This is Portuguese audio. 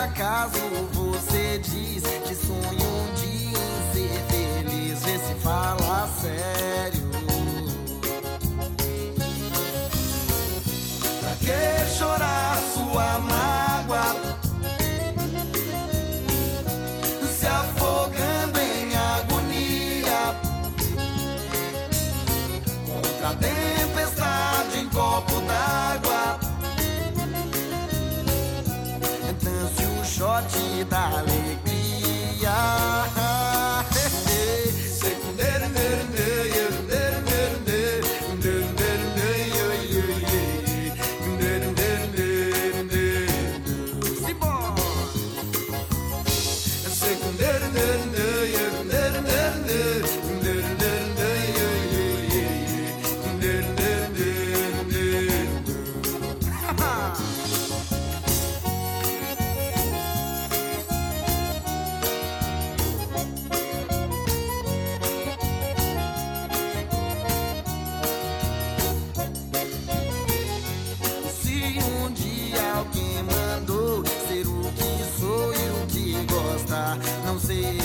acaso você diz que sonha um dia em ser feliz, vê se fala sério. Pra que chorar sua mágoa, se afogando em agonia contra a tempestade em copo d'água? Dance o shot da alegria. Alguém mandou ser o que sou e o que gosta, não sei